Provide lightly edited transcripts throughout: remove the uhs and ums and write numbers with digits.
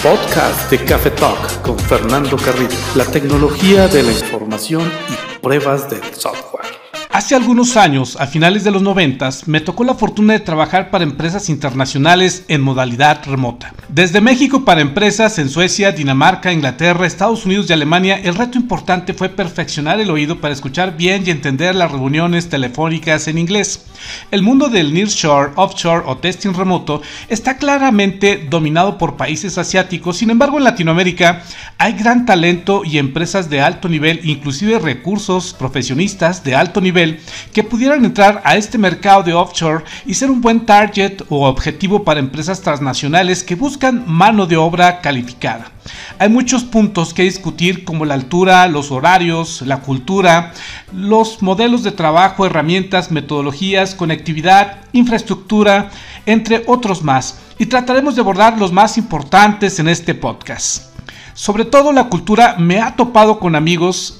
Podcast de Café Talk con Fernando Carrillo, la tecnología de la información y pruebas del software. Hace algunos años, a finales de los 90s, me tocó la fortuna de trabajar para empresas internacionales en modalidad remota. Desde México para empresas en Suecia, Dinamarca, Inglaterra, Estados Unidos y Alemania, el reto importante fue perfeccionar el oído para escuchar bien y entender las reuniones telefónicas en inglés. El mundo del nearshore, offshore o testing remoto está claramente dominado por países asiáticos. Sin embargo, en Latinoamérica hay gran talento y empresas de alto nivel, inclusive recursos profesionistas de alto nivel, que pudieran entrar a este mercado de offshore y ser un buen target o objetivo para empresas transnacionales que buscan mano de obra calificada. Hay muchos puntos que discutir, como la altura, los horarios, la cultura, los modelos de trabajo, herramientas, metodologías, conectividad, infraestructura, entre otros más, y trataremos de abordar los más importantes en este podcast. Sobre todo la cultura. Me he topado con amigos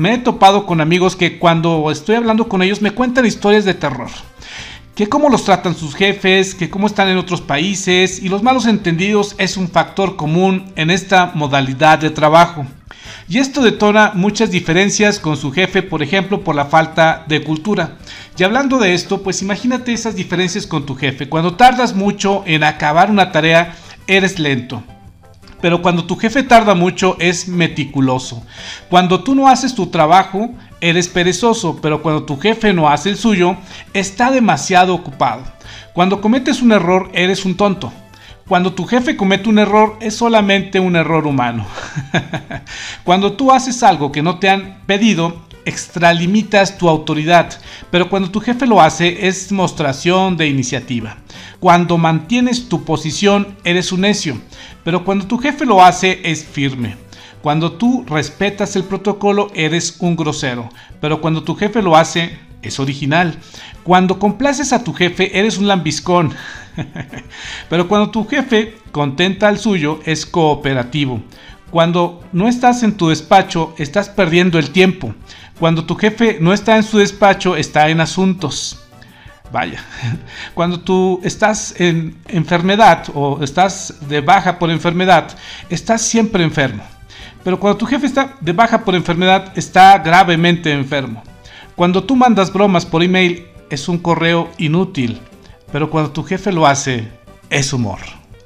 que cuando estoy hablando con ellos me cuentan historias de terror, que cómo los tratan sus jefes, que cómo están en otros países, y los malos entendidos es un factor común en esta modalidad de trabajo. Y esto detona muchas diferencias con su jefe, por ejemplo, por la falta de cultura. Y hablando de esto, pues imagínate esas diferencias con tu jefe. Cuando tardas mucho en acabar una tarea, eres lento. Pero cuando tu jefe tarda mucho, es meticuloso. Cuando tú no haces tu trabajo, eres perezoso. Pero cuando tu jefe no hace el suyo, está demasiado ocupado. Cuando cometes un error, eres un tonto. Cuando tu jefe comete un error, es solamente un error humano. Cuando tú haces algo que no te han pedido, extralimitas tu autoridad, pero cuando tu jefe lo hace, es demostración de iniciativa. Cuando mantienes tu posición, eres un necio, pero cuando tu jefe lo hace, es firme. Cuando tú respetas el protocolo, eres un grosero, pero cuando tu jefe lo hace, es original. Cuando complaces a tu jefe, eres un lambiscón, pero cuando tu jefe contenta al suyo, es cooperativo. Cuando no estás en tu despacho, estás perdiendo el tiempo. Cuando tu jefe no está en su despacho, está en asuntos. Vaya, cuando tú estás en enfermedad o estás de baja por enfermedad, estás siempre enfermo. Pero cuando tu jefe está de baja por enfermedad, está gravemente enfermo. Cuando tú mandas bromas por email, es un correo inútil. Pero cuando tu jefe lo hace, es humor.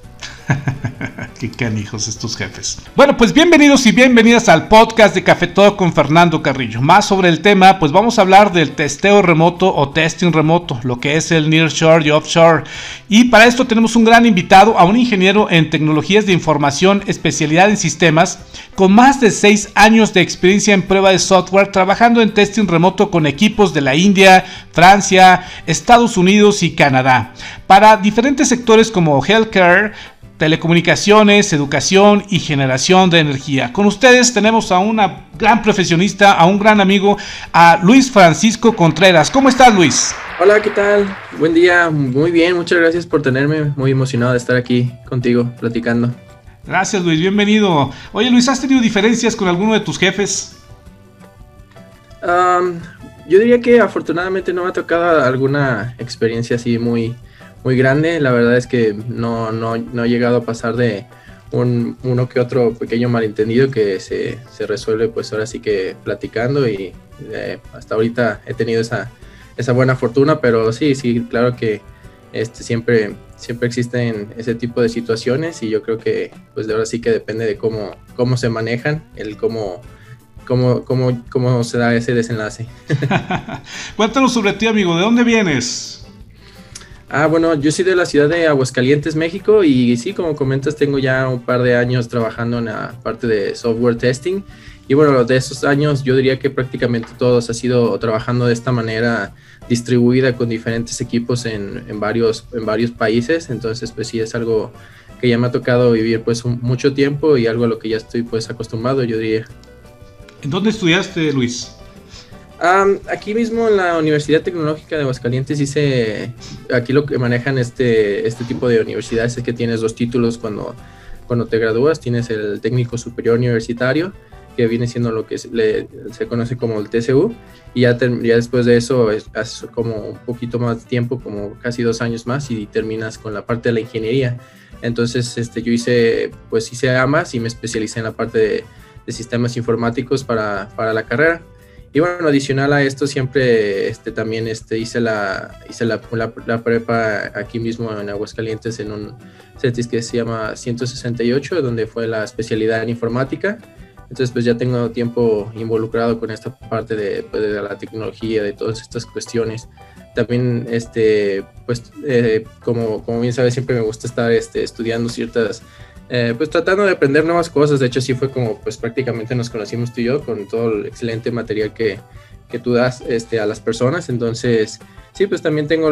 Qué canijos estos jefes. Bueno, pues bienvenidos y bienvenidas al podcast de Café Talk con Fernando Carrillo. Más sobre el tema, pues vamos a hablar del testeo remoto o testing remoto, lo que es el nearshore y offshore. Y para esto tenemos un gran invitado, a un ingeniero en tecnologías de información, especialidad en sistemas, con más de 6 años de experiencia en prueba de software, trabajando en testing remoto con equipos de la India, Francia, Estados Unidos y Canadá, para diferentes sectores como healthcare, telecomunicaciones, educación y generación de energía. Con ustedes tenemos a una gran profesionista, a un gran amigo, a Luis Francisco Contreras. ¿Cómo estás, Luis? Hola, ¿qué tal? Buen día, muy bien, muchas gracias por tenerme, muy emocionado de estar aquí contigo platicando. Gracias, Luis, bienvenido. Oye, Luis, ¿has tenido diferencias con alguno de tus jefes? Yo diría que afortunadamente no me ha tocado alguna experiencia así muy grande. La verdad es que no he llegado a pasar de uno que otro pequeño malentendido que se resuelve pues ahora sí que platicando, y hasta ahorita he tenido esa buena fortuna, pero sí, claro que siempre existen ese tipo de situaciones, y yo creo que pues de ahora sí que depende de cómo se manejan, el cómo se da ese desenlace. Cuéntanos sobre ti, amigo, ¿de dónde vienes? Bueno, yo soy de la ciudad de Aguascalientes, México, y sí, como comentas, tengo ya un par de años trabajando en la parte de software testing, y bueno, de esos años yo diría que prácticamente todos ha sido trabajando de esta manera distribuida con diferentes equipos en varios países. Entonces pues sí, es algo que ya me ha tocado vivir pues mucho tiempo, y algo a lo que ya estoy pues acostumbrado, yo diría. ¿En dónde estudiaste, Luis? Aquí mismo en la Universidad Tecnológica de Aguascalientes aquí lo que manejan este tipo de universidades es que tienes 2 títulos cuando te gradúas. Tienes el técnico superior universitario que viene siendo lo que se conoce como el TCU, y ya después de eso haces como un poquito más de tiempo, como casi 2 años más, y terminas con la parte de la ingeniería. Entonces yo hice ambas y me especialicé en la parte de sistemas informáticos para la carrera. Y bueno, adicional a esto, siempre también hice la prepa aquí mismo en Aguascalientes, en un CETIS que se llama 168, donde fue la especialidad en informática. Entonces pues ya tengo tiempo involucrado con esta parte de la tecnología, de todas estas cuestiones. También como bien sabes, siempre me gusta estar estudiando ciertas, pues tratando de aprender nuevas cosas. De hecho sí fue como pues prácticamente nos conocimos tú y yo, con todo el excelente material que tú das a las personas. Entonces sí, pues también tengo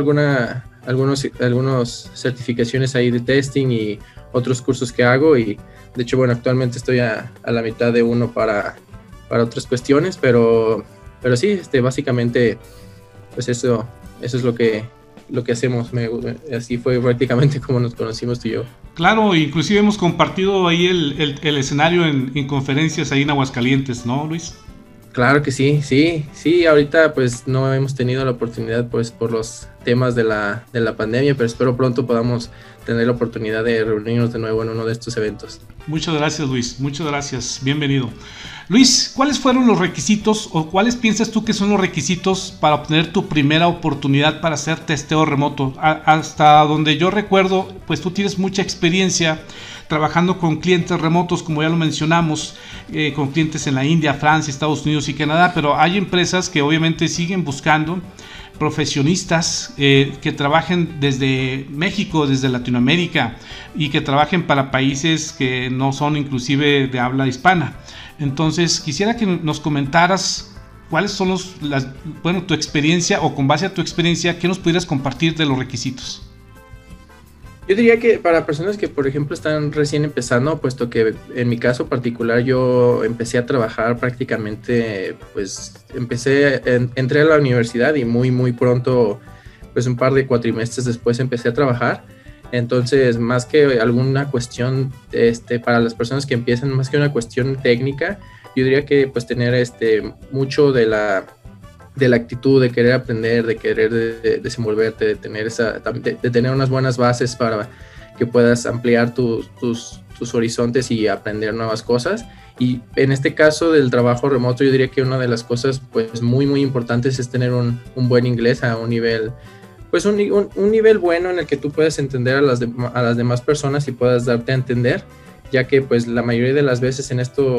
algunos certificaciones ahí de testing y otros cursos que hago, y de hecho bueno, actualmente estoy a la mitad de uno para otras cuestiones, pero sí, básicamente pues eso es lo que hacemos. Así fue prácticamente como nos conocimos tú y yo. Claro, inclusive hemos compartido ahí el escenario en conferencias ahí en Aguascalientes, ¿no, Luis? Claro que sí. Ahorita pues no hemos tenido la oportunidad pues por los temas de la pandemia, pero espero pronto podamos tener la oportunidad de reunirnos de nuevo en uno de estos eventos. Muchas gracias, Luis, muchas gracias, bienvenido. Luis, ¿cuáles fueron los requisitos o cuáles piensas tú que son los requisitos para obtener tu primera oportunidad para hacer testeo remoto? Hasta donde yo recuerdo, pues tú tienes mucha experiencia trabajando con clientes remotos, como ya lo mencionamos, con clientes en la India, Francia, Estados Unidos y Canadá, pero hay empresas que obviamente siguen buscando profesionistas que trabajen desde México, desde Latinoamérica, y que trabajen para países que no son inclusive de habla hispana. Entonces quisiera que nos comentaras cuáles son tu experiencia, o con base a tu experiencia, ¿qué nos pudieras compartir de los requisitos? Yo diría que para personas que, por ejemplo, están recién empezando, puesto que en mi caso particular yo empecé a trabajar prácticamente, pues entré a la universidad y muy pronto, pues un par de cuatrimestres después empecé a trabajar. Entonces, más que alguna cuestión, para las personas que empiezan, más que una cuestión técnica, yo diría que pues tener mucho de la actitud de querer aprender, de querer desenvolverte, de tener unas buenas bases para que puedas ampliar tus horizontes y aprender nuevas cosas. Y en este caso del trabajo remoto, yo diría que una de las cosas pues muy importantes es tener un buen inglés a un nivel, pues un nivel bueno en el que tú puedas entender a las demás personas y puedas darte a entender, ya que pues la mayoría de las veces en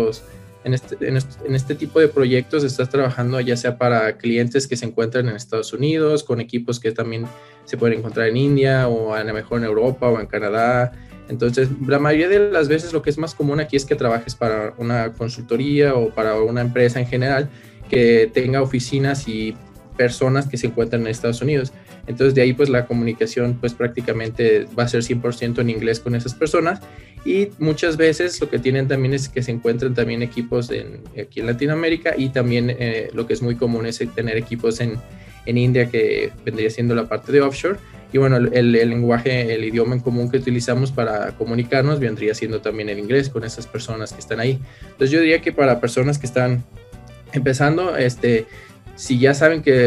este tipo de proyectos estás trabajando ya sea para clientes que se encuentran en Estados Unidos, con equipos que también se pueden encontrar en India, o a lo mejor en Europa o en Canadá. Entonces, la mayoría de las veces lo que es más común aquí es que trabajes para una consultoría o para una empresa en general que tenga oficinas y personas que se encuentran en Estados Unidos. Entonces, de ahí pues la comunicación pues prácticamente va a ser 100% en inglés con esas personas. Y muchas veces lo que tienen también es que se encuentran también equipos aquí en Latinoamérica, y también lo que es muy común es tener equipos en India, que vendría siendo la parte de offshore. Y bueno, el lenguaje, el idioma en común que utilizamos para comunicarnos vendría siendo también el inglés con esas personas que están ahí. Entonces yo diría que para personas que están empezando, si ya saben que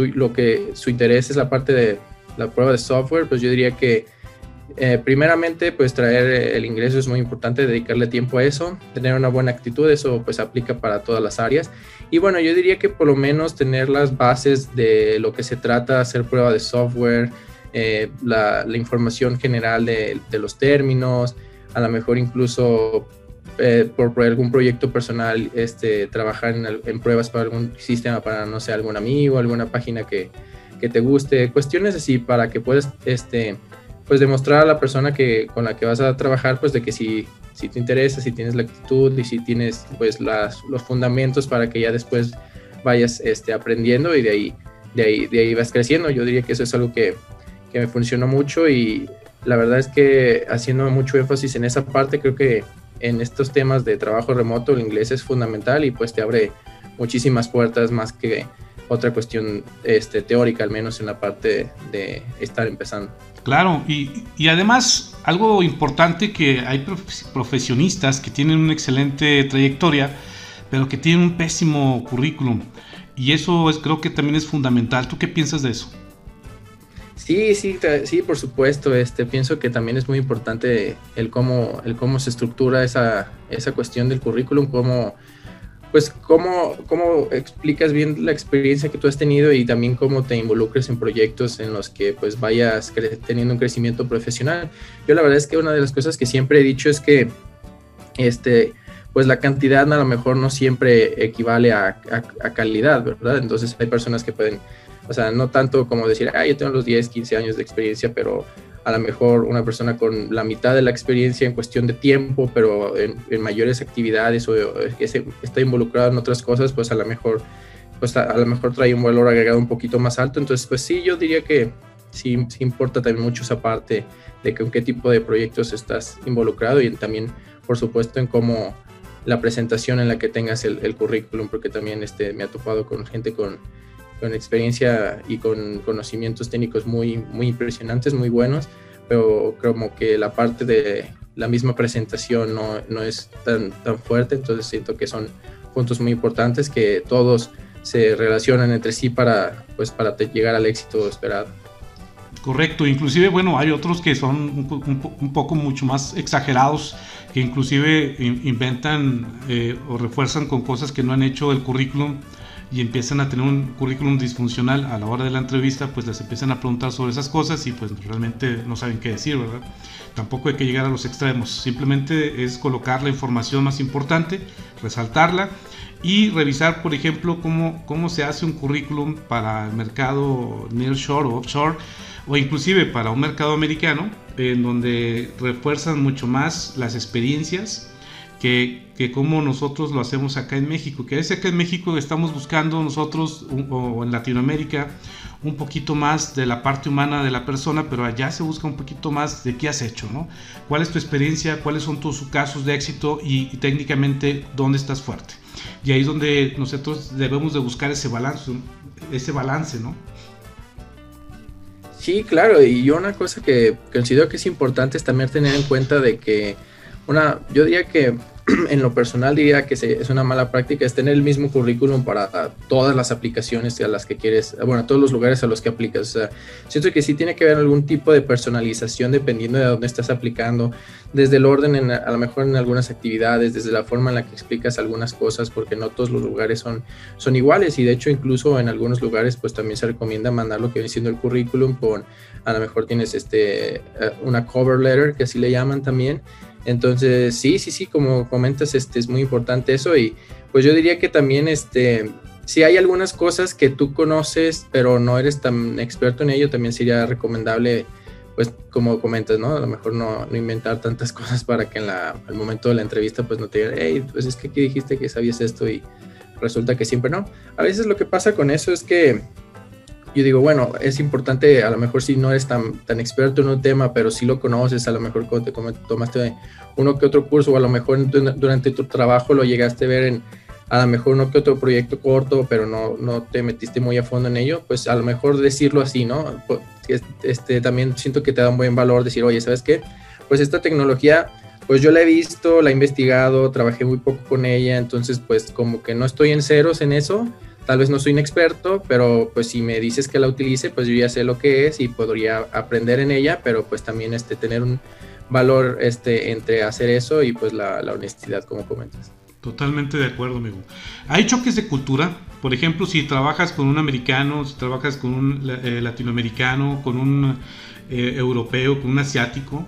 su interés es la parte de la prueba de software, pues yo diría que primeramente pues traer el inglés es muy importante, dedicarle tiempo a eso, tener una buena actitud, eso pues aplica para todas las áreas. Y bueno, yo diría que por lo menos tener las bases de lo que se trata, hacer prueba de software, la información general de los términos, a lo mejor incluso por algún proyecto personal, trabajar en pruebas para algún sistema, para no sé, algún amigo, alguna página que te guste, cuestiones así para que puedas pues demostrar a la persona con la que vas a trabajar pues de que si te interesa, si tienes la actitud y si tienes pues los fundamentos para que ya después vayas aprendiendo, y de ahí vas creciendo. Yo diría que eso es algo que me funcionó mucho, y la verdad es que haciendo mucho énfasis en esa parte, creo que en estos temas de trabajo remoto el inglés es fundamental, y pues te abre muchísimas puertas más que otra cuestión teórica, al menos en la parte de estar empezando. Claro, y además algo importante, que hay profesionistas que tienen una excelente trayectoria, pero que tienen un pésimo currículum. Y eso creo que también es fundamental. ¿Tú qué piensas de eso? Sí, por supuesto. Pienso que también es muy importante el cómo se estructura esa cuestión del currículum, cómo explicas bien la experiencia que tú has tenido y también cómo te involucres en proyectos en los que pues vayas teniendo un crecimiento profesional. Yo la verdad es que una de las cosas que siempre he dicho es que pues la cantidad a lo mejor no siempre equivale a calidad, ¿verdad? Entonces hay personas que pueden, o sea, no tanto como decir, yo tengo los 10, 15 años de experiencia, pero a lo mejor una persona con la mitad de la experiencia en cuestión de tiempo, pero en mayores actividades o que está involucrado en otras cosas, pues a lo mejor trae un valor agregado un poquito más alto. Entonces, pues sí, yo diría que sí importa también mucho esa parte de con qué tipo de proyectos estás involucrado y también, por supuesto, en cómo la presentación en la que tengas el currículum, porque también me ha topado con gente con experiencia y con conocimientos técnicos muy, muy impresionantes, muy buenos, pero como que la parte de la misma presentación no es tan fuerte. Entonces siento que son puntos muy importantes que todos se relacionan entre sí para llegar al éxito esperado. Correcto, inclusive, bueno, hay otros que son un poco mucho más exagerados, que inclusive inventan o refuerzan con cosas que no han hecho el currículum y empiezan a tener un currículum disfuncional. A la hora de la entrevista pues les empiezan a preguntar sobre esas cosas y pues realmente no saben qué decir, ¿verdad? Tampoco hay que llegar a los extremos, simplemente es colocar la información más importante, resaltarla y revisar, por ejemplo, cómo se hace un currículum para el mercado nearshore o offshore, o inclusive para un mercado americano, en donde refuerzan mucho más las experiencias que como nosotros lo hacemos acá en México, que a veces acá en México estamos buscando nosotros o en Latinoamérica un poquito más de la parte humana de la persona, pero allá se busca un poquito más de qué has hecho, ¿no? ¿Cuál es tu experiencia? ¿Cuáles son tus casos de éxito? Y técnicamente, ¿dónde estás fuerte? Y ahí es donde nosotros debemos de buscar ese balance, ¿no? Sí, claro, y yo una cosa que considero que es importante es también tener en cuenta de que yo diría que en lo personal diría que es una mala práctica es tener el mismo currículum para todas las aplicaciones a las que quieres, bueno, a todos los lugares a los que aplicas. O sea, siento que sí tiene que haber algún tipo de personalización dependiendo de dónde estás aplicando, desde el orden a lo mejor en algunas actividades, desde la forma en la que explicas algunas cosas, porque no todos los lugares son iguales, y de hecho incluso en algunos lugares pues también se recomienda mandar lo que viene siendo el currículum con, a lo mejor tienes una cover letter, que así le llaman también. Entonces, sí, como comentas, es muy importante eso. Y pues yo diría que también, si hay algunas cosas que tú conoces, pero no eres tan experto en ello, también sería recomendable, pues como comentas, ¿no? A lo mejor no inventar tantas cosas para que al momento de la entrevista, pues no te digan, hey, pues es que aquí dijiste que sabías esto y resulta que siempre no. A veces lo que pasa con eso es que yo digo, bueno, es importante, a lo mejor si no eres tan experto en un tema, pero si lo conoces, a lo mejor como tomaste uno que otro curso, o a lo mejor durante tu trabajo lo llegaste a ver a lo mejor uno que otro proyecto corto, pero no te metiste muy a fondo en ello, pues a lo mejor decirlo así, ¿no? También siento que te da un buen valor decir, oye, ¿sabes qué? Pues esta tecnología, pues yo la he visto, la he investigado, trabajé muy poco con ella, entonces pues como que no estoy en ceros en eso. Tal vez no soy un experto, pero pues si me dices que la utilice, pues yo ya sé lo que es y podría aprender en ella, pero pues también tener un valor entre hacer eso y pues la honestidad, como comentas. Totalmente de acuerdo, amigo. Hay choques de cultura. Por ejemplo, si trabajas con un americano, si trabajas con un latinoamericano, con un europeo, con un asiático.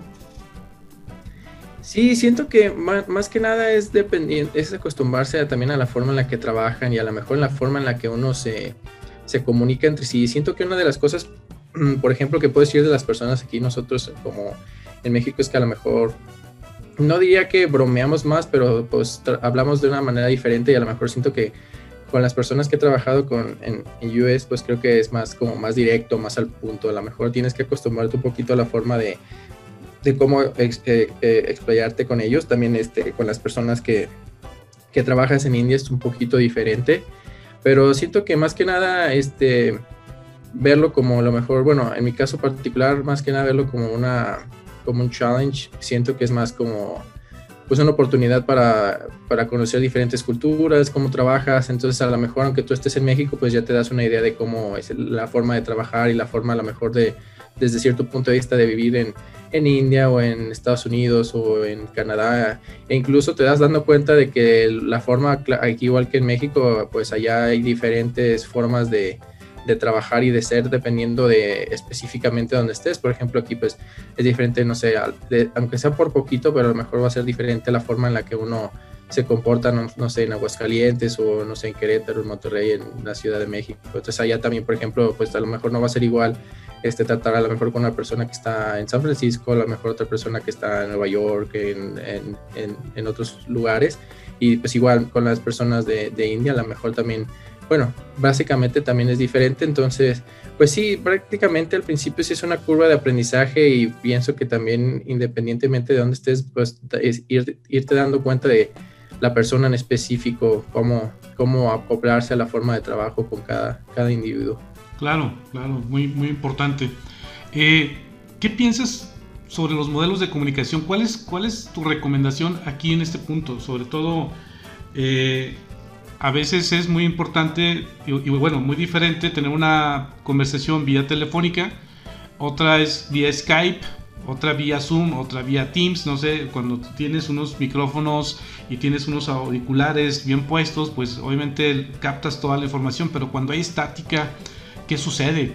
Sí, siento que más que nada es acostumbrarse también a la forma en la que trabajan y a lo mejor en la forma en la que uno se comunica entre sí. Siento que una de las cosas, por ejemplo, que puedo decir de las personas aquí nosotros como en México es que a lo mejor, no diría que bromeamos más, pero pues hablamos de una manera diferente y a lo mejor siento que con las personas que he trabajado en US, pues creo que es más directo, más al punto. A lo mejor tienes que acostumbrarte un poquito a la forma de cómo explayarte con ellos. También con las personas que trabajas en India es un poquito diferente, pero siento que más que nada verlo como a lo mejor, bueno, en mi caso particular, más que nada verlo como un challenge. Siento que es más como pues una oportunidad para conocer diferentes culturas, cómo trabajas. Entonces, a lo mejor, aunque tú estés en México, pues ya te das una idea de cómo es la forma de trabajar y la forma, a lo mejor, desde cierto punto de vista, de vivir en India o en Estados Unidos o en Canadá. E incluso te das dando cuenta de que la forma, aquí igual que en México, pues allá hay diferentes formas de trabajar y de ser dependiendo de específicamente donde estés. Por ejemplo, aquí pues es diferente, no sé, aunque sea por poquito, pero a lo mejor va a ser diferente la forma en la que uno se comporta, no sé, en Aguascalientes o no sé, en Querétaro, en Monterrey, en la Ciudad de México. Entonces allá también, por ejemplo, pues a lo mejor no va a ser igual tratar a lo mejor con una persona que está en San Francisco, a lo mejor otra persona que está en Nueva York, en otros lugares, y pues igual con las personas de India, a lo mejor también, bueno, básicamente también es diferente. Entonces, pues sí, prácticamente al principio sí es una curva de aprendizaje, y pienso que también, independientemente de dónde estés, pues es irte dando cuenta de la persona en específico, cómo acoplarse a la forma de trabajo con cada individuo. Claro, muy, muy importante. ¿Qué piensas sobre los modelos de comunicación? ¿Cuál es tu recomendación aquí en este punto? Sobre todo, a veces es muy importante y bueno, muy diferente tener una conversación vía telefónica, otra es vía Skype, otra vía Zoom, otra vía Teams, no sé, cuando tienes unos micrófonos y tienes unos auriculares bien puestos, pues obviamente captas toda la información, pero cuando hay estática, ¿qué sucede?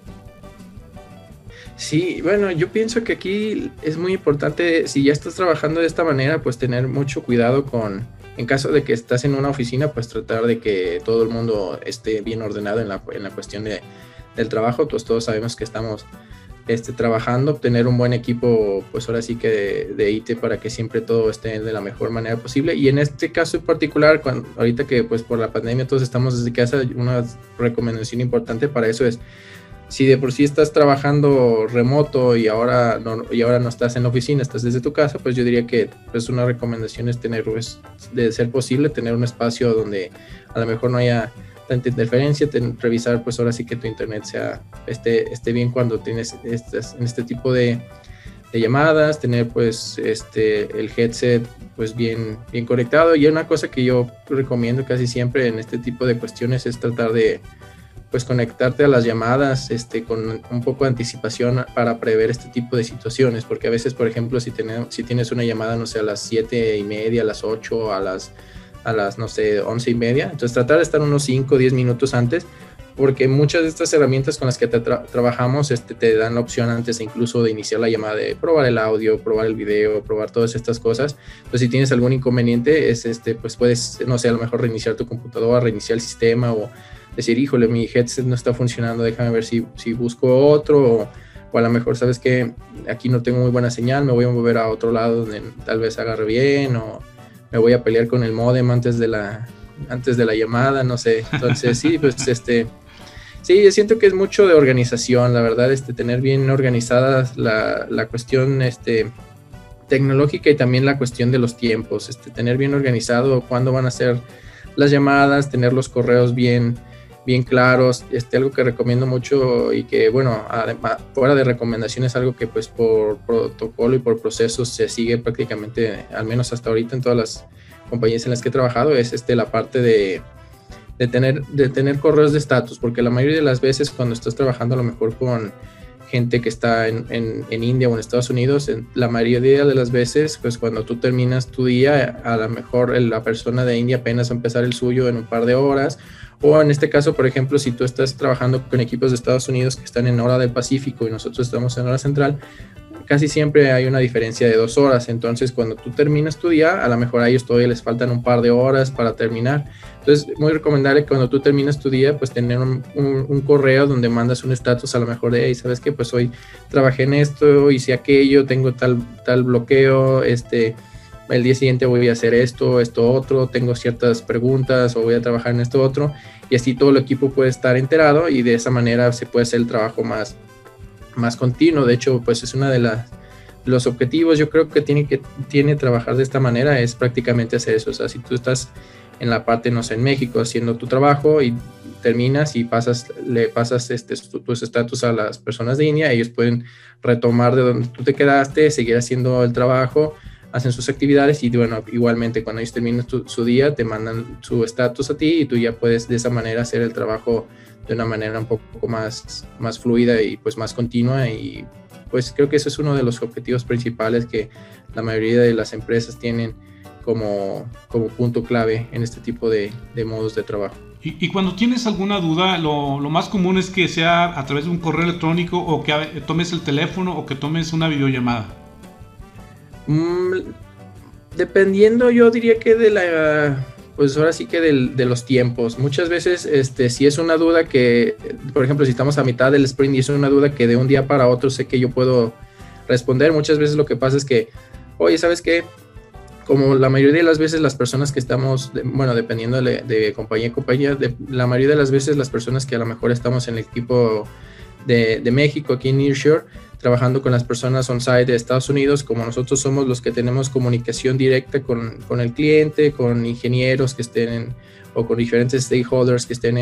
Sí, bueno, yo pienso que aquí es muy importante, si ya estás trabajando de esta manera, pues tener mucho cuidado en caso de que estás en una oficina, pues tratar de que todo el mundo esté bien ordenado en la cuestión del trabajo. Pues todos sabemos que estamos trabajando, tener un buen equipo, pues ahora sí que de IT, para que siempre todo esté de la mejor manera posible. Y en este caso en particular, ahorita que pues por la pandemia todos estamos desde casa, una recomendación importante para eso es, si de por sí estás trabajando remoto y ahora no estás en la oficina, estás desde tu casa, pues yo diría que pues una recomendación es tener, pues, de ser posible, tener un espacio donde a lo mejor no haya tanta interferencia, revisar pues ahora sí que tu internet esté bien cuando tienes en este tipo de llamadas, tener pues el headset pues bien conectado. Y una cosa que yo recomiendo casi siempre en este tipo de cuestiones es tratar de pues conectarte a las llamadas con un poco de anticipación para prever este tipo de situaciones, porque a veces, por ejemplo, si tienes una llamada, no sé, a las 7:30, a las 8, a las no sé, 11:30, entonces tratar de estar unos 5 o 10 minutos antes, porque muchas de estas herramientas con las que trabajamos te dan la opción antes incluso de iniciar la llamada, de probar el audio, probar el video, probar todas estas cosas. Entonces, si tienes algún inconveniente, pues puedes, no sé, a lo mejor reiniciar tu computadora, reiniciar el sistema, o decir, híjole, mi headset no está funcionando, déjame ver si busco otro, o a lo mejor, sabes que aquí no tengo muy buena señal, me voy a mover a otro lado donde tal vez agarre bien, o me voy a pelear con el módem antes de la llamada, no sé. Entonces sí, pues sí, yo siento que es mucho de organización, la verdad, tener bien organizada la cuestión tecnológica, y también la cuestión de los tiempos, tener bien organizado cuándo van a ser las llamadas, tener los correos bien claros. Algo que recomiendo mucho, y que, bueno, además, fuera de recomendaciones, algo que pues por protocolo y por procesos se sigue prácticamente, al menos hasta ahorita en todas las compañías en las que he trabajado, es la parte de tener correos de estatus, porque la mayoría de las veces cuando estás trabajando a lo mejor con gente que está en India o en Estados Unidos, la mayoría de las veces, pues cuando tú terminas tu día, a lo mejor la persona de India apenas va a empezar el suyo en un par de horas, o en este caso, por ejemplo, si tú estás trabajando con equipos de Estados Unidos que están en hora del Pacífico y nosotros estamos en hora central, casi siempre hay una diferencia de 2 horas. Entonces, cuando tú terminas tu día, a lo mejor a ellos todavía les faltan un par de horas para terminar. Entonces, muy recomendable que cuando tú terminas tu día, pues tener un correo donde mandas un estatus, a lo mejor de, hey, ¿sabes qué? Pues hoy trabajé en esto, hice aquello, tengo tal bloqueo, el día siguiente voy a hacer esto otro, tengo ciertas preguntas, o voy a trabajar en esto otro, y así todo el equipo puede estar enterado, y de esa manera se puede hacer el trabajo más continuo. De hecho, pues es una de los objetivos, yo creo que tiene trabajar de esta manera, es prácticamente hacer eso. O sea, si tú estás en la parte, no sé, en México haciendo tu trabajo y terminas y le pasas tus estatus a las personas de India, ellos pueden retomar de donde tú te quedaste, seguir haciendo el trabajo, hacen sus actividades y bueno, igualmente cuando ellos terminan su día te mandan su estatus a ti y tú ya puedes de esa manera hacer el trabajo de una manera un poco más fluida y pues más continua, y pues creo que eso es uno de los objetivos principales que la mayoría de las empresas tienen como punto clave en este tipo de modos de trabajo. Y cuando tienes alguna duda, lo más común es que sea a través de un correo electrónico, o que tomes el teléfono, o que tomes una videollamada. Dependiendo, yo diría que pues ahora sí que de los tiempos. Muchas veces, si es una duda que, por ejemplo, si estamos a mitad del sprint y es una duda que de un día para otro sé que yo puedo responder, muchas veces lo que pasa es que, oye, ¿sabes qué? Como la mayoría de las veces las personas que estamos, dependiendo de compañía en compañía, la mayoría de las veces las personas que a lo mejor estamos en el equipo de México, aquí en Nearshore, trabajando con las personas on-site de Estados Unidos, como nosotros somos los que tenemos comunicación directa con el cliente, con ingenieros que estén o con diferentes stakeholders que estén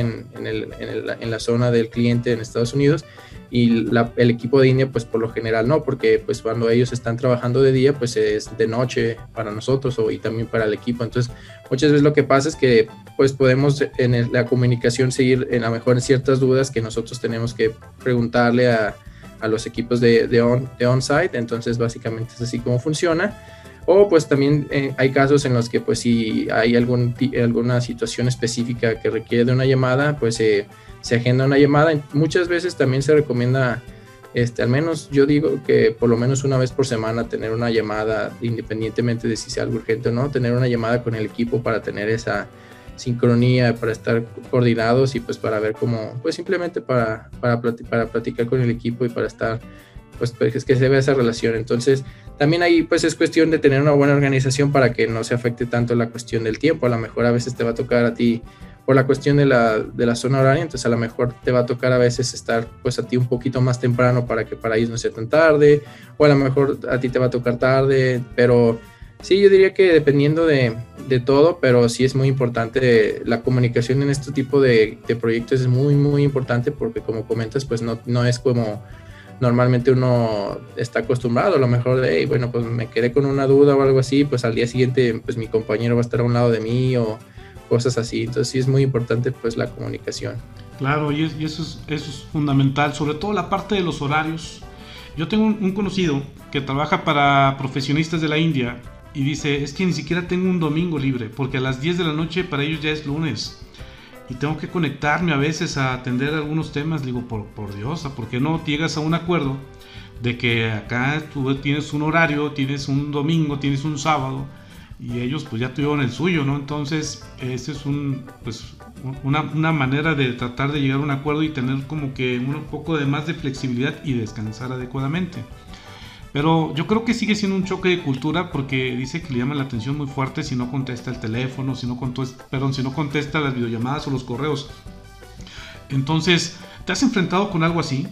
en la zona del cliente en Estados Unidos, y el equipo de India pues por lo general no, porque pues cuando ellos están trabajando de día pues es de noche para nosotros y también para el equipo. Entonces muchas veces lo que pasa es que pues podemos en la comunicación seguir a lo mejor en ciertas dudas que nosotros tenemos que preguntarle a los equipos de on-site. Entonces básicamente es así como funciona. O pues también hay casos en los que pues si hay alguna situación específica que requiere de una llamada, pues se agenda una llamada. Muchas veces también se recomienda, al menos yo digo que por lo menos una vez por semana tener una llamada, independientemente de si sea algo urgente o no, tener una llamada con el equipo para tener esa sincronía, para estar coordinados y pues para ver cómo, pues simplemente para platicar con el equipo y para estar, pues es que se vea esa relación. Entonces también ahí pues es cuestión de tener una buena organización para que no se afecte tanto la cuestión del tiempo. A lo mejor a veces te va a tocar a ti por la cuestión de la zona horaria, entonces a lo mejor te va a tocar a veces estar pues a ti un poquito más temprano para que para ellos no sea tan tarde, o a lo mejor a ti te va a tocar tarde, pero sí, yo diría que dependiendo de todo, pero sí es muy importante la comunicación en este tipo de proyectos, es muy muy importante, porque como comentas pues no es como normalmente uno está acostumbrado, a lo mejor de, hey, bueno, pues me quedé con una duda o algo así, pues al día siguiente pues mi compañero va a estar a un lado de mí o cosas así. Entonces sí es muy importante pues la comunicación. Claro, y eso es fundamental, sobre todo la parte de los horarios. Yo tengo un conocido que trabaja para profesionistas de la India y dice, es que ni siquiera tengo un domingo libre, porque a las 10 de la noche para ellos ya es lunes y tengo que conectarme a veces a atender algunos temas. Le digo, por Dios, ¿por qué no llegas a un acuerdo de que acá tú tienes un horario, tienes un domingo, tienes un sábado, y ellos pues ya tuvieron el suyo, ¿no? Entonces ese es una manera de tratar de llegar a un acuerdo y tener como que un poco de más de flexibilidad y descansar adecuadamente. Pero yo creo que sigue siendo un choque de cultura, porque dice que le llama la atención muy fuerte si no contesta el teléfono, si no contesta las videollamadas o los correos. Entonces, ¿te has enfrentado con algo así?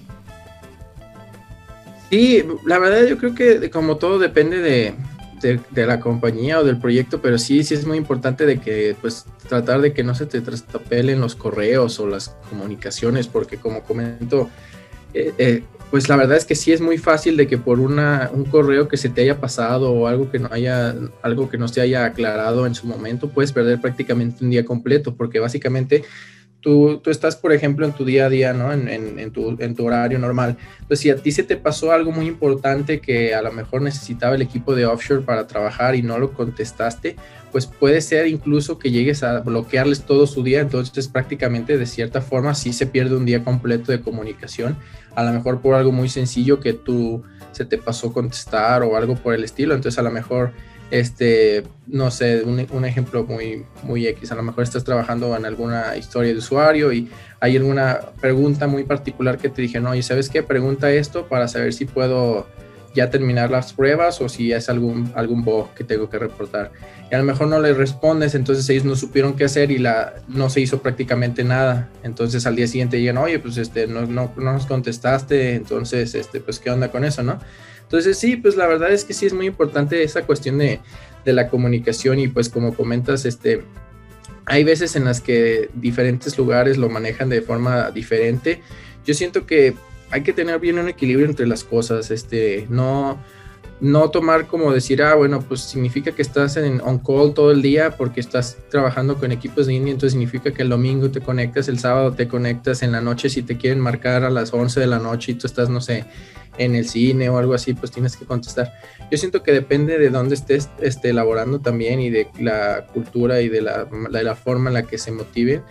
Sí, la verdad yo creo que como todo depende de la compañía o del proyecto, pero sí es muy importante de que pues tratar de que no se te trastapelen los correos o las comunicaciones, porque como comento, pues la verdad es que sí es muy fácil de que por un correo que se te haya pasado o algo que no se haya aclarado en su momento, puedes perder prácticamente un día completo, porque básicamente tú estás, por ejemplo, en tu día a día, ¿no? En tu horario normal. Entonces, si a ti se te pasó algo muy importante que a lo mejor necesitaba el equipo de offshore para trabajar y no lo contestaste, pues puede ser incluso que llegues a bloquearles todo su día. Entonces, prácticamente, de cierta forma, sí se pierde un día completo de comunicación. A lo mejor por algo muy sencillo que se te pasó contestar o algo por el estilo. Entonces, a lo mejor no sé, un ejemplo muy, muy X, a lo mejor estás trabajando en alguna historia de usuario y hay alguna pregunta muy particular que te dije, no, y ¿sabes qué? Pregunta esto para saber si puedo ya terminar las pruebas o si es algún bug que tengo que reportar. Y a lo mejor no les respondes, entonces ellos no supieron qué hacer y no se hizo prácticamente nada. Entonces al día siguiente llegan, oye, pues no nos contestaste, entonces pues ¿qué onda con eso, no? Entonces sí, pues la verdad es que sí es muy importante esa cuestión de la comunicación y pues como comentas, hay veces en las que diferentes lugares lo manejan de forma diferente. Yo siento que hay que tener bien un equilibrio entre las cosas, no no tomar como decir, bueno, pues significa que estás en on call todo el día porque estás trabajando con equipos de India, entonces significa que el domingo te conectas, el sábado te conectas, en la noche si te quieren marcar a las 11 de la noche y tú estás, no sé, en el cine o algo así, pues tienes que contestar. Yo siento que depende de dónde estés elaborando también y de la cultura y de la forma en la que se motive.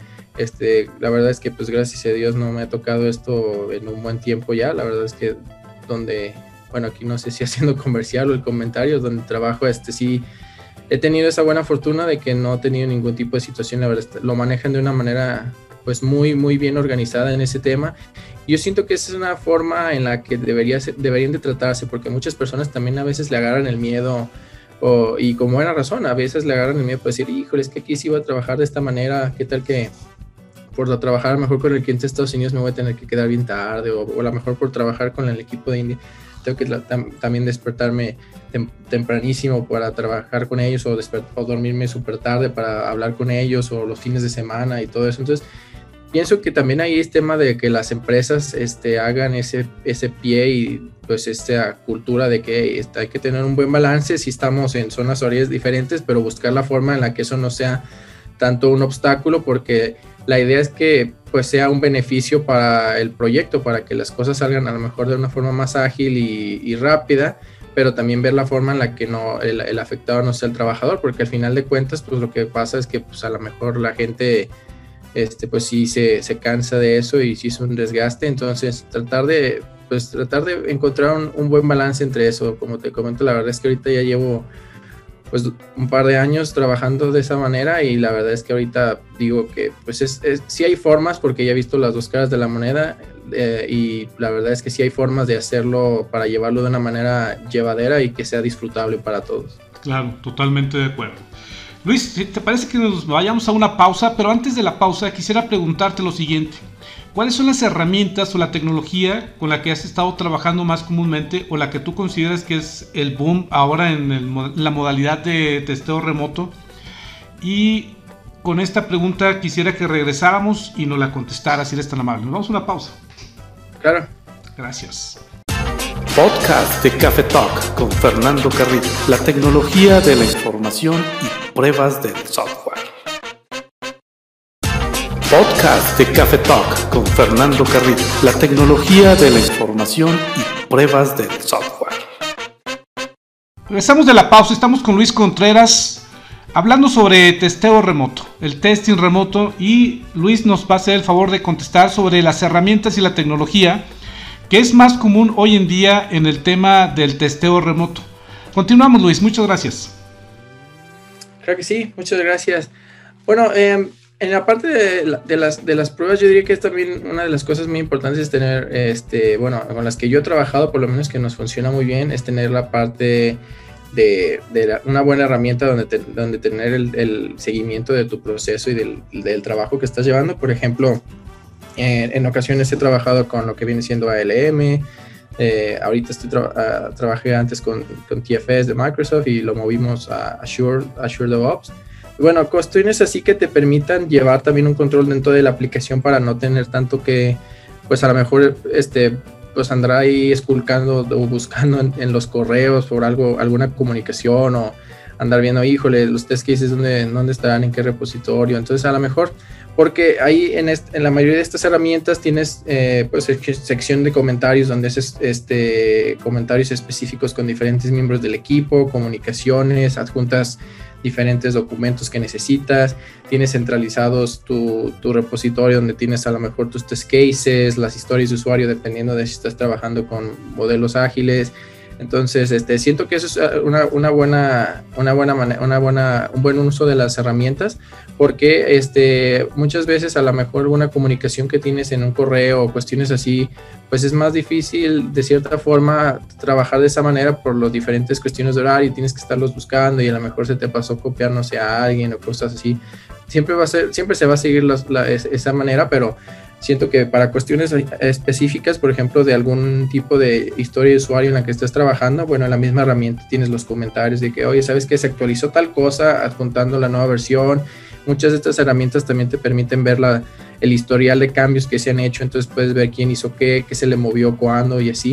La verdad es que pues gracias a Dios no me ha tocado esto en un buen tiempo ya. La verdad es que bueno, aquí no sé si haciendo comercial o el comentario, donde trabajo, sí he tenido esa buena fortuna de que no he tenido ningún tipo de situación. La verdad, lo manejan de una manera pues muy, muy bien organizada en ese tema. Yo siento que esa es una forma en la que deberían de tratarse, porque muchas personas también a veces le agarran el miedo, y con buena razón, a veces le agarran el miedo por decir, híjole, es que aquí sí voy a trabajar de esta manera, ¿qué tal que por trabajar a lo mejor con el cliente de Estados Unidos me voy a tener que quedar bien tarde, o a lo mejor por trabajar con el equipo de India tengo que también despertarme tempranísimo para trabajar con ellos, o dormirme súper tarde para hablar con ellos, o los fines de semana y todo eso. Entonces pienso que también ahí es tema de que las empresas hagan ese pie y pues esta cultura de que hay que tener un buen balance si estamos en zonas horarias diferentes, pero buscar la forma en la que eso no sea tanto un obstáculo, porque la idea es que pues sea un beneficio para el proyecto, para que las cosas salgan a lo mejor de una forma más ágil y rápida, pero también ver la forma en la que el afectado no sea el trabajador, porque al final de cuentas pues lo que pasa es que pues a lo mejor la gente pues sí se cansa de eso y sí es un desgaste. Entonces tratar de encontrar un buen balance entre eso. Como te comento, la verdad es que ahorita ya llevo pues un par de años trabajando de esa manera, y la verdad es que ahorita digo que pues sí hay formas, porque ya he visto las dos caras de la moneda, y la verdad es que sí hay formas de hacerlo para llevarlo de una manera llevadera y que sea disfrutable para todos. Claro, totalmente de acuerdo. Luis, ¿te parece que nos vayamos a una pausa? Pero antes de la pausa quisiera preguntarte lo siguiente. ¿Cuáles son las herramientas o la tecnología con la que has estado trabajando más comúnmente, o la que tú consideras que es el boom ahora en la modalidad de testeo remoto? Y con esta pregunta quisiera que regresáramos y nos la contestaras, si eres tan amable. Nos vamos a una pausa. Claro. Gracias. Podcast de Café Talk con Fernando Carrillo, la tecnología de la información y pruebas del software. Podcast de Café Talk con Fernando Carrillo, la tecnología de la información y pruebas del software. Regresamos de la pausa, estamos con Luis Contreras hablando sobre testeo remoto, el testing remoto, y Luis nos va a hacer el favor de contestar sobre las herramientas y la tecnología que es más común hoy en día en el tema del testeo remoto. Continuamos, Luis, muchas gracias. Claro que sí, muchas gracias. Bueno, en la parte de las pruebas, yo diría que es también una de las cosas muy importantes es tener, bueno, con las que yo he trabajado, por lo menos que nos funciona muy bien, es tener la parte de una buena herramienta donde tener el seguimiento de tu proceso y del trabajo que estás llevando. Por ejemplo, en ocasiones he trabajado con lo que viene siendo ALM. Ahorita trabajé antes con TFS de Microsoft y lo movimos a Azure DevOps. Bueno, cuestiones así que te permitan llevar también un control dentro de la aplicación para no tener tanto que, pues a lo mejor, pues andar ahí esculcando o buscando en los correos por alguna comunicación, o andar viendo, híjole, los test cases dónde estarán, en qué repositorio. Entonces a lo mejor, porque ahí en la mayoría de estas herramientas tienes pues sección de comentarios donde haces comentarios específicos con diferentes miembros del equipo, comunicaciones, adjuntas diferentes documentos que necesitas, tienes centralizados tu repositorio donde tienes a lo mejor tus test cases, las historias de usuario dependiendo de si estás trabajando con modelos ágiles. Entonces, siento que eso es un buen uso de las herramientas, porque muchas veces a lo mejor una comunicación que tienes en un correo o cuestiones así, pues es más difícil de cierta forma trabajar de esa manera por las diferentes cuestiones de horario, y tienes que estarlos buscando y a lo mejor se te pasó copiar, no sé, a alguien o cosas así. Siempre se va a seguir esa manera, pero siento que para cuestiones específicas, por ejemplo, de algún tipo de historia de usuario en la que estés trabajando, bueno, en la misma herramienta tienes los comentarios de que, oye, ¿sabes qué? Se actualizó tal cosa, adjuntando la nueva versión. Muchas de estas herramientas también te permiten ver el historial de cambios que se han hecho, entonces puedes ver quién hizo qué se le movió cuándo y así.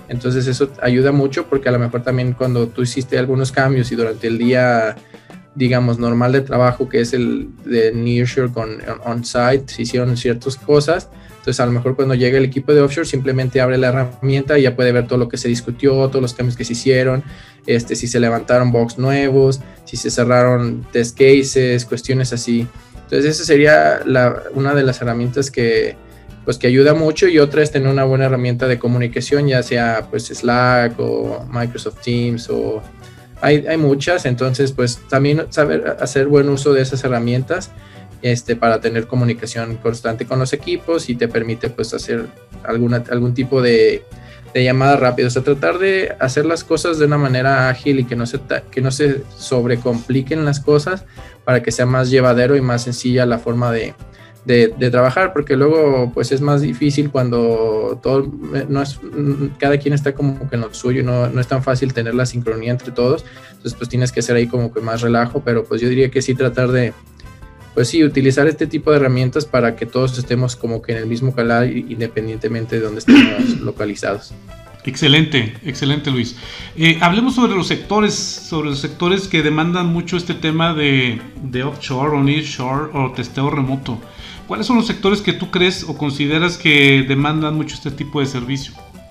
Entonces eso ayuda mucho porque a lo mejor también cuando tú hiciste algunos cambios y durante el día, digamos, normal de trabajo, que es el de nearshore con on-site, se hicieron ciertas cosas. Entonces a lo mejor cuando llega el equipo de offshore simplemente abre la herramienta y ya puede ver todo lo que se discutió, todos los cambios que se hicieron, si se levantaron bugs nuevos, si se cerraron test cases, cuestiones así. Entonces esa sería una de las herramientas que ayuda mucho, y otra es tener una buena herramienta de comunicación, ya sea pues Slack o Microsoft Teams, o hay muchas. Entonces pues también saber hacer buen uso de esas herramientas para tener comunicación constante con los equipos, y te permite pues hacer algún tipo de llamadas rápidas, o sea, tratar de hacer las cosas de una manera ágil y que no se sobrecompliquen las cosas, para que sea más llevadero y más sencilla la forma de trabajar, porque luego pues es más difícil cuando cada quien está como que en lo suyo, no es tan fácil tener la sincronía entre todos. Entonces pues tienes que hacer ahí como que más relajo, pero pues yo diría que sí tratar de pues sí, utilizar este tipo de herramientas para que todos estemos como que en el mismo canal, independientemente de dónde estemos localizados. Excelente, Luis. Hablemos sobre los sectores que demandan mucho este tema de offshore o nearshore o testeo remoto. ¿Cuáles son los sectores que tú crees o consideras que demandan mucho este tipo de servicio?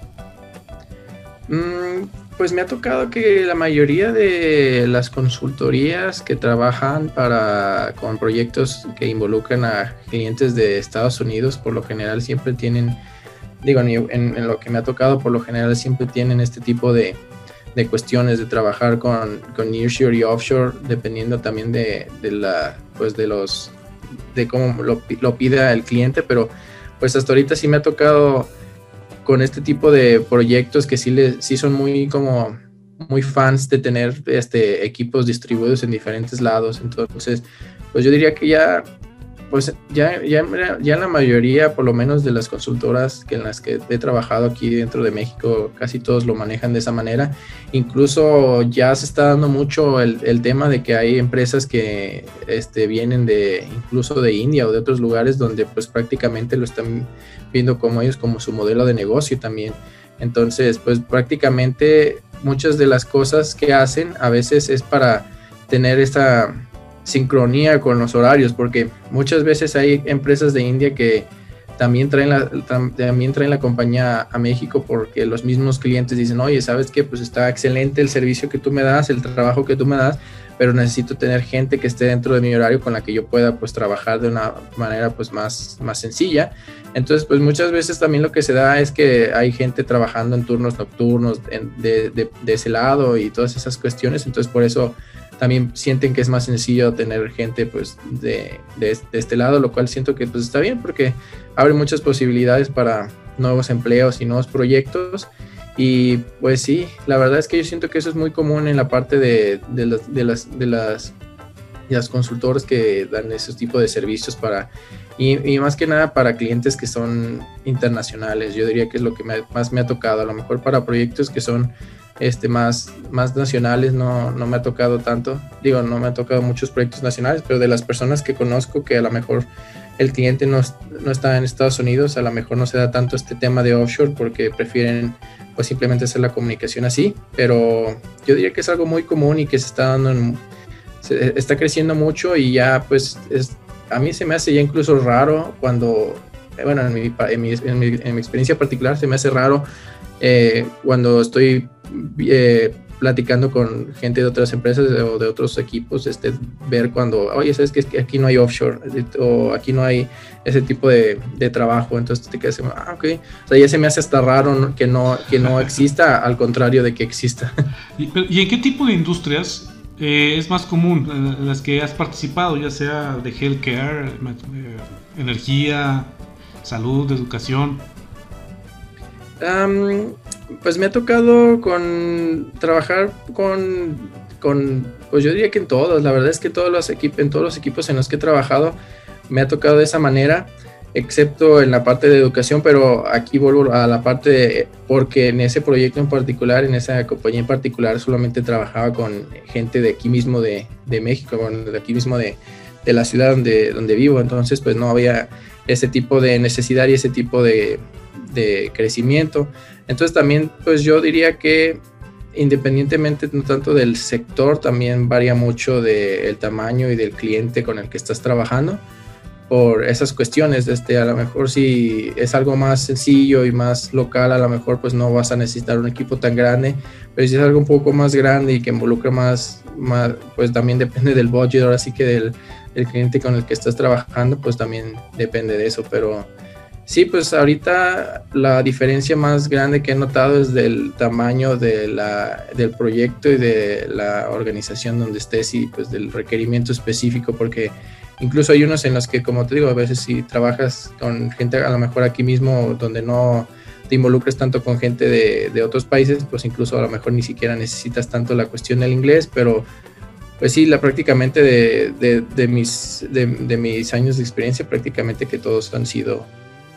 Pues me ha tocado que la mayoría de las consultorías que trabajan con proyectos que involucran a clientes de Estados Unidos, por lo general siempre tienen, en lo que me ha tocado, por lo general siempre tienen este tipo de cuestiones de trabajar con nearshore y offshore, dependiendo también de cómo lo pida el cliente. Pero pues hasta ahorita sí me ha tocado con este tipo de proyectos que sí son muy fans de tener equipos distribuidos en diferentes lados. Entonces pues yo diría que ya en la mayoría, por lo menos de las consultoras en las que he trabajado aquí dentro de México, casi todos lo manejan de esa manera. Incluso ya se está dando mucho el tema de que hay empresas que vienen incluso de India o de otros lugares, donde pues prácticamente lo están viendo como su modelo de negocio también. Entonces pues prácticamente muchas de las cosas que hacen a veces es para tener esta sincronía con los horarios, porque muchas veces hay empresas de India que también traen la compañía a México, porque los mismos clientes dicen: oye, ¿sabes qué? Pues está excelente el servicio que tú me das, el trabajo que tú me das, pero necesito tener gente que esté dentro de mi horario con la que yo pueda pues trabajar de una manera pues más sencilla. Entonces pues muchas veces también lo que se da es que hay gente trabajando en turnos nocturnos de ese lado y todas esas cuestiones. Entonces por eso también sienten que es más sencillo tener gente pues de este lado, lo cual siento que pues está bien, porque abre muchas posibilidades para nuevos empleos y nuevos proyectos. Y pues sí, la verdad es que yo siento que eso es muy común en la parte de las consultoras que dan esos tipos de servicios y más que nada para clientes que son internacionales. Yo diría que es lo que más me ha tocado. A lo mejor para proyectos que son más nacionales no me ha tocado tanto. No me ha tocado muchos proyectos nacionales, pero de las personas que conozco que a lo mejor el cliente no está en Estados Unidos, a lo mejor no se da tanto este tema de offshore, porque prefieren pues simplemente hacer la comunicación así. Pero yo diría que es algo muy común y que se está dando está creciendo mucho, y ya pues a mí se me hace ya incluso raro cuando, bueno, en mi experiencia particular se me hace raro cuando estoy platicando con gente de otras empresas o de otros equipos, ver cuando, oye, ¿sabes que aquí no hay offshore o aquí no hay ese tipo de trabajo? Entonces te quedas, ok. O sea, ya se me hace hasta raro, ¿no? que no exista, al contrario de que exista. ¿Y en qué tipo de industrias es más común en las que has participado, ya sea de healthcare, energía, salud, educación? Pues me ha tocado trabajar con pues yo diría que en todos. La verdad es que en todos los equipos en los que he trabajado me ha tocado de esa manera, excepto en la parte de educación. Pero aquí vuelvo a la parte porque en ese proyecto en particular, en esa compañía en particular, solamente trabajaba con gente de aquí mismo de México, de aquí mismo de la ciudad donde vivo. Entonces pues no había ese tipo de necesidad y ese tipo de de crecimiento. Entonces también pues yo diría que independientemente no tanto del sector, también varía mucho del tamaño y del cliente con el que estás trabajando por esas cuestiones. A lo mejor si es algo más sencillo y más local, a lo mejor pues no vas a necesitar un equipo tan grande, pero si es algo un poco más grande y que involucra más pues también depende del budget, ahora sí que del cliente con el que estás trabajando, pues también depende de eso. Pero sí, pues ahorita la diferencia más grande que he notado es del tamaño del proyecto y de la organización donde estés y pues del requerimiento específico, porque incluso hay unos en los que, como te digo, a veces si trabajas con gente a lo mejor aquí mismo donde no te involucres tanto con gente de otros países, pues incluso a lo mejor ni siquiera necesitas tanto la cuestión del inglés, pero pues sí, prácticamente de mis años de experiencia, prácticamente que todos han sido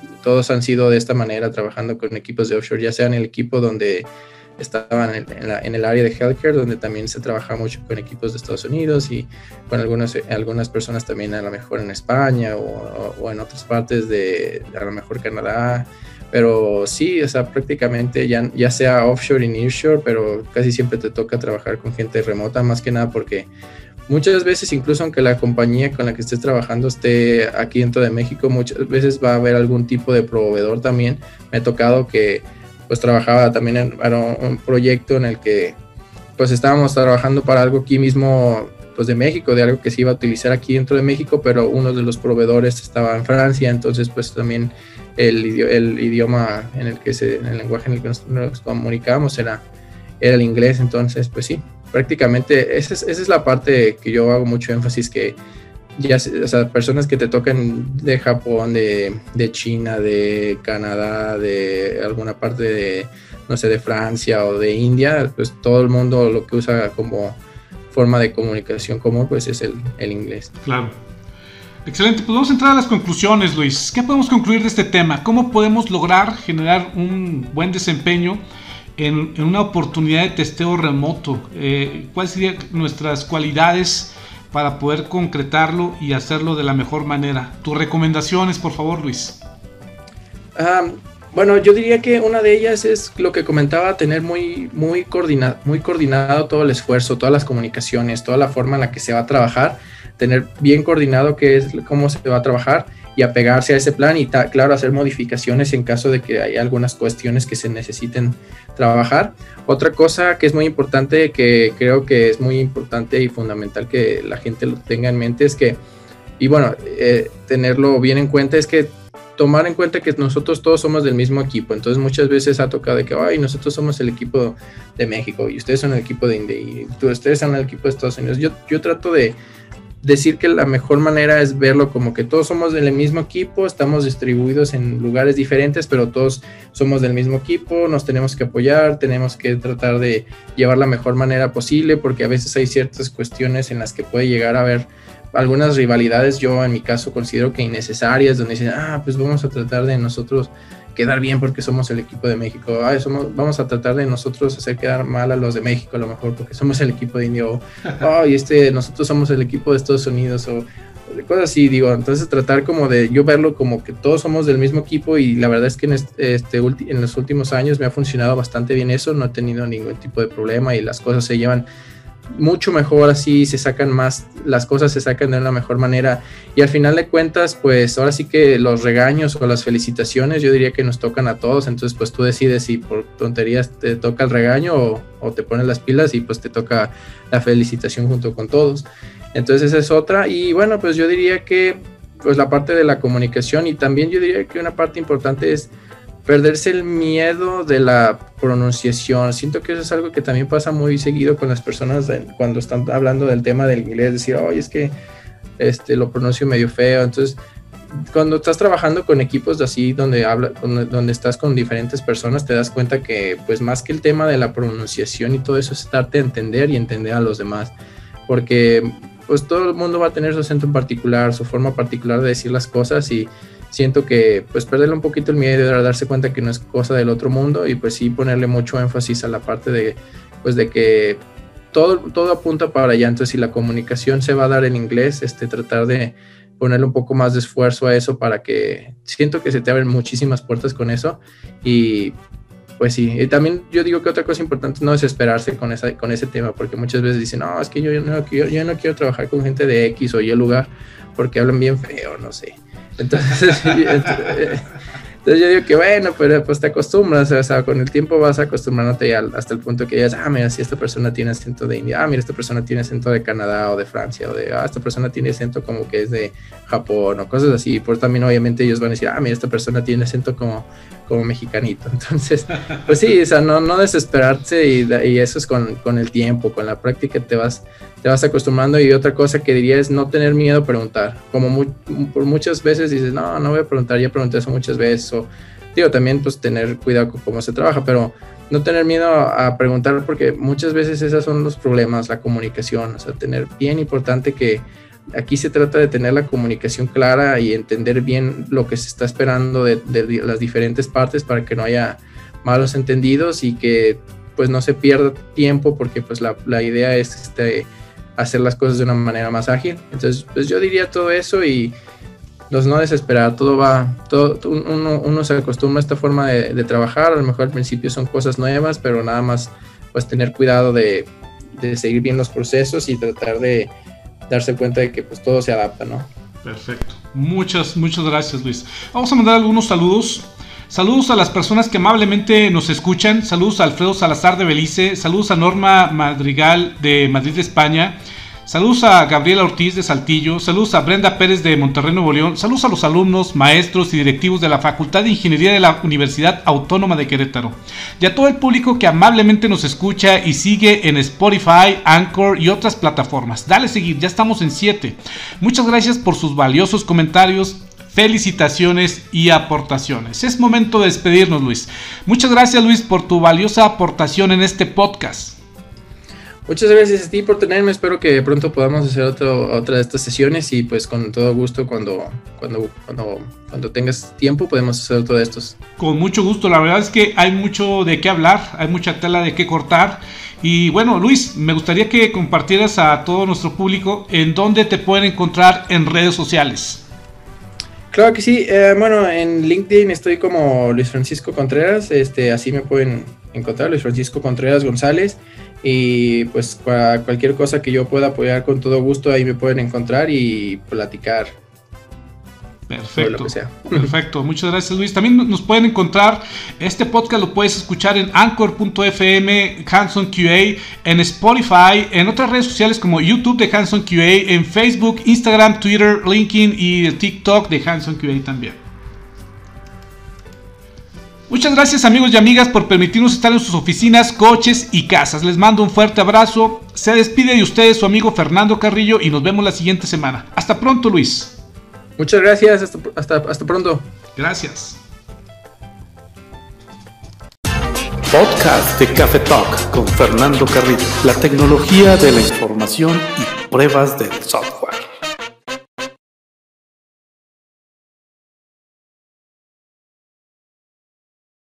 de esta manera, trabajando con equipos de offshore, ya sea en el equipo donde estaban en el área de healthcare, donde también se trabaja mucho con equipos de Estados Unidos y con algunas personas también a lo mejor en España o en otras partes de a lo mejor Canadá. Pero sí, o sea, prácticamente ya sea offshore y nearshore, pero casi siempre te toca trabajar con gente remota, más que nada porque muchas veces, incluso aunque la compañía con la que estés trabajando esté aquí dentro de México, muchas veces va a haber algún tipo de proveedor también. Me ha tocado que pues trabajaba también en un proyecto en el que pues estábamos trabajando para algo aquí mismo pues de México, de algo que se iba a utilizar aquí dentro de México, pero uno de los proveedores estaba en Francia, entonces pues también el idioma el lenguaje en el que nos comunicábamos era el inglés. Entonces pues sí, prácticamente esa es la parte que yo hago mucho énfasis, que ya, o sea, personas que te tocan de Japón, de China, de Canadá, de alguna parte de, no sé, de Francia o de India, pues todo el mundo lo que usa como forma de comunicación común pues es el inglés. Claro. Excelente, pues vamos a entrar a las conclusiones, Luis. ¿Qué podemos concluir de este tema? ¿Cómo podemos lograr generar un buen desempeño en una oportunidad de testeo remoto? ¿Cuáles serían nuestras cualidades para poder concretarlo y hacerlo de la mejor manera? Tus recomendaciones, por favor, Luis. Bueno, yo diría que una de ellas es lo que comentaba, tener muy coordinado todo el esfuerzo, todas las comunicaciones, toda la forma en la que se va a trabajar, tener bien coordinado cómo se va a trabajar y apegarse a ese plan y claro, hacer modificaciones en caso de que haya algunas cuestiones que se necesiten trabajar. Otra cosa que es muy importante, que creo que es muy importante y fundamental que la gente lo tenga en mente, es que, y bueno, tenerlo bien en cuenta, es que tomar en cuenta que nosotros todos somos del mismo equipo. Entonces muchas veces ha tocado de que nosotros somos el equipo de México y ustedes son el equipo de India y ustedes son el equipo de Estados Unidos. Yo trato de decir que la mejor manera es verlo como que todos somos del mismo equipo, estamos distribuidos en lugares diferentes, pero todos somos del mismo equipo, nos tenemos que apoyar, tenemos que tratar de llevar la mejor manera posible, porque a veces hay ciertas cuestiones en las que puede llegar a haber algunas rivalidades. Yo en mi caso considero que innecesarias, donde dicen, pues vamos a tratar de nosotros quedar bien porque somos el equipo de México, vamos a tratar de nosotros hacer quedar mal a los de México a lo mejor porque somos el equipo de India, o nosotros somos el equipo de Estados Unidos, o cosas así, digo. Entonces tratar como de yo verlo como que todos somos del mismo equipo, y la verdad es que en los últimos años me ha funcionado bastante bien eso, no he tenido ningún tipo de problema y las cosas se llevan mucho mejor así, las cosas se sacan de una mejor manera, y al final de cuentas pues ahora sí que los regaños o las felicitaciones yo diría que nos tocan a todos. Entonces pues tú decides si por tonterías te toca el regaño o te pones las pilas y pues te toca la felicitación junto con todos. Entonces esa es otra. Y bueno, pues yo diría que pues la parte de la comunicación, y también yo diría que una parte importante es perderse el miedo de la pronunciación. Siento que eso es algo que también pasa muy seguido con las personas cuando están hablando del tema del inglés, decir, es que lo pronuncio medio feo. Entonces, cuando estás trabajando con equipos así, donde estás con diferentes personas, te das cuenta que pues más que el tema de la pronunciación y todo eso, es darte a entender y entender a los demás, porque pues todo el mundo va a tener su acento en particular, su forma particular de decir las cosas, y siento que pues perderle un poquito el miedo de darse cuenta que no es cosa del otro mundo, y pues sí ponerle mucho énfasis a la parte de que todo apunta para allá. Entonces si la comunicación se va a dar en inglés, tratar de ponerle un poco más de esfuerzo a eso para que siento que se te abren muchísimas puertas con eso. Y pues sí, y también yo digo que otra cosa importante es no desesperarse con ese tema, porque muchas veces dicen, no, es que yo no quiero trabajar con gente de X o Y lugar porque hablan bien feo, no sé. Entonces yo digo que bueno, pero pues te acostumbras, o sea, con el tiempo vas acostumbrándote hasta el punto que digas, mira, si esta persona tiene acento de India, mira, esta persona tiene acento de Canadá o de Francia, o de, esta persona tiene acento como que es de Japón, o cosas así. Por también obviamente ellos van a decir, mira, esta persona tiene acento como mexicanito. Entonces, pues sí, o sea, no desesperarse, y eso es con el tiempo, con la práctica te vas acostumbrando. Y otra cosa que diría es no tener miedo a preguntar, como por muchas veces dices, no voy a preguntar, ya pregunté eso muchas veces, o digo, también pues tener cuidado con cómo se trabaja, pero no tener miedo a preguntar, porque muchas veces esos son los problemas, la comunicación. O sea, tener bien importante que aquí se trata de tener la comunicación clara y entender bien lo que se está esperando de las diferentes partes, para que no haya malos entendidos y que pues no se pierda tiempo, porque pues la idea es hacer las cosas de una manera más ágil. Entonces pues yo diría todo eso, y no desesperar, uno se acostumbra a esta forma de trabajar. A lo mejor al principio son cosas nuevas, pero nada más pues tener cuidado de seguir bien los procesos y tratar de darse cuenta de que pues todo se adapta, ¿no? Perfecto. Muchas gracias, Luis. Vamos a mandar algunos saludos. Saludos a las personas que amablemente nos escuchan. Saludos a Alfredo Salazar de Belice. Saludos a Norma Madrigal de Madrid, España. Saludos a Gabriela Ortiz de Saltillo. Saludos a Brenda Pérez de Monterrey, Nuevo León. Saludos a los alumnos, maestros y directivos de la Facultad de Ingeniería de la Universidad Autónoma de Querétaro. Y a todo el público que amablemente nos escucha y sigue en Spotify, Anchor y otras plataformas. Dale seguir, ya estamos en 7. Muchas gracias por sus valiosos comentarios, felicitaciones y aportaciones. Es momento de despedirnos, Luis. Muchas gracias, Luis, por tu valiosa aportación en este podcast. Muchas gracias a ti por tenerme. Espero que pronto podamos hacer otra de estas sesiones, y pues con todo gusto cuando tengas tiempo podemos hacer otro de estos. Con mucho gusto. La verdad es que hay mucho de qué hablar, hay mucha tela de qué cortar. Y bueno, Luis, me gustaría que compartieras a todo nuestro público en dónde te pueden encontrar en redes sociales. Claro que sí. Bueno, en LinkedIn estoy como Luis Francisco Contreras. Así me pueden encontrar, Luis Francisco Contreras González. Y pues cualquier cosa que yo pueda apoyar, con todo gusto ahí me pueden encontrar y platicar. Perfecto, lo que sea. Perfecto, muchas gracias, Luis. También nos pueden encontrar, este podcast lo puedes escuchar en Anchor.fm, Hands-On QA, en Spotify, en otras redes sociales como YouTube de Hands-On QA, en Facebook, Instagram, Twitter, LinkedIn y el TikTok de Hands-On QA también. Muchas gracias, amigos y amigas, por permitirnos estar en sus oficinas, coches y casas. Les mando un fuerte abrazo. Se despide de ustedes su amigo Fernando Carrillo y nos vemos la siguiente semana. Hasta pronto, Luis. Muchas gracias. Hasta pronto. Gracias. Podcast de Café Talk con Fernando Carrillo. La tecnología de la información y pruebas del software.